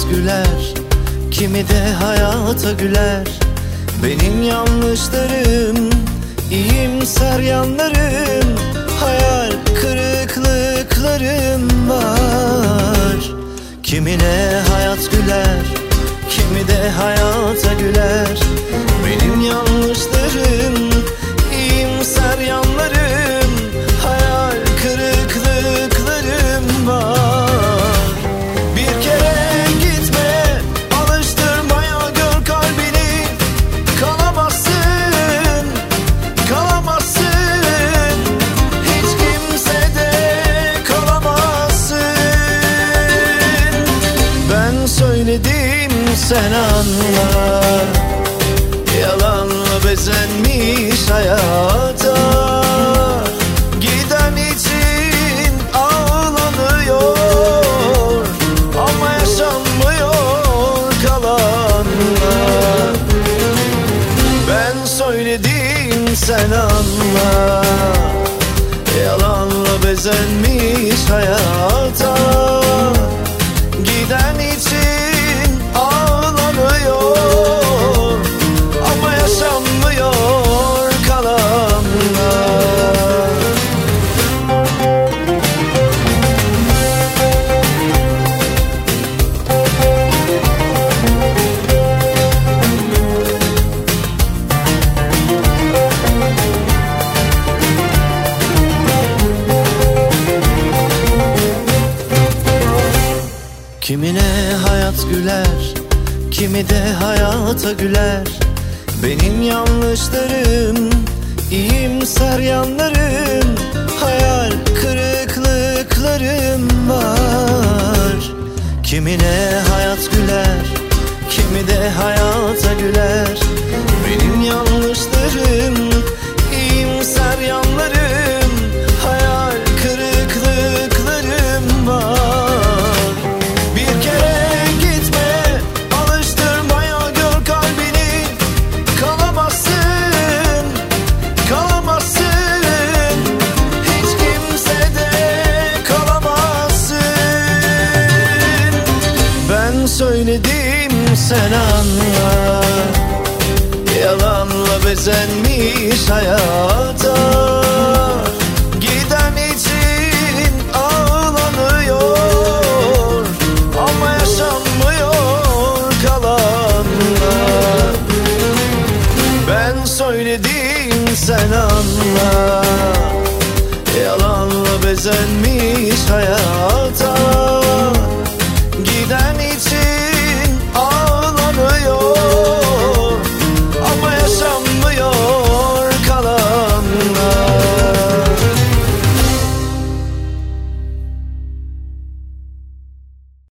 güler, kimi de hayata güler. Benim yanlışlarım, iyimser yanlarım, hayal kırıklıklarım var. Kimine hayat güler, kimi de hayata güler. Benim yanlışlarım, iyimser yanlarım, hayal kırıklıklarım var. Bir kere gitme, alıştırmaya gör kalbini. Kalamazsın, kalamazsın, hiç kimsede kalamazsın. Ben söyledim sen anla, yalanla bezenmiş hayata. Giden için ağlanıyor ama yaşanmıyor kalanlar. Ben söyledim sen anla, yalanla bezenmiş hayata. Giden için ağlanıyor ama yaşanmıyor kalanlar. Kimine hayat güler, kimi de hayata güler. Benim yanlışlarım, iyimser yanlarım, hayal kırıklıklarım var. Kimine hayat güler, kimi de hayata güler. Benim yanlışlarım, iyimser yanlarım, hayal kırıklıklarım var. Bir kere gitme, alıştırmaya gör kalbini. Kalamazsın, kalamazsın, hiç kimsede kalamazsın. Ben söyledim sen anla, yalanla bezenmiş hayata. Giden için ağlanıyor ama yaşanmıyor kalanlar. Ben söyledim sen anla, yalanla bezenmiş hayata.